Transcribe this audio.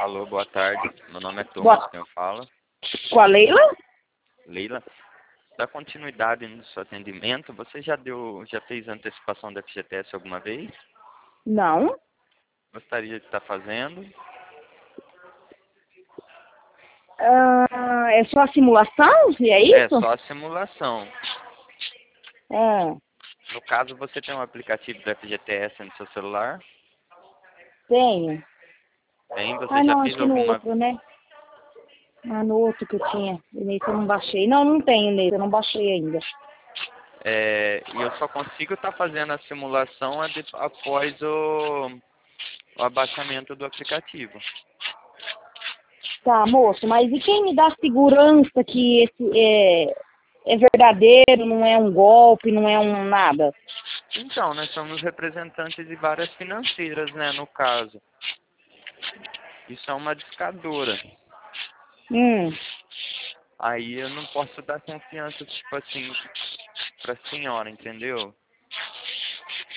Alô, boa tarde. Meu nome é Thomas, Boa. quem fala. Com a Leila? Leila, dá continuidade no seu atendimento. Você já fez antecipação da FGTS alguma vez? Não. Gostaria de estar fazendo? É só a simulação? E é É isso? só a simulação. Ah, No caso, você tem um aplicativo da FGTS no seu celular? tenho. Tem? Você Ah, já não, fez acho que no alguma... outro, né? Ah, no outro que eu tinha. Nesse eu não baixei. Não, não tenho nesse, eu não baixei ainda. E eu só consigo estar fazendo a simulação após o abaixamento do aplicativo. Tá, moço, mas e quem me dá segurança que esse é verdadeiro, não é um golpe, não é um nada? Então, nós somos representantes de várias financeiras, né, no caso. Isso é uma discadora. Hum. Aí eu não posso dar confiança, tipo assim, pra senhora, entendeu?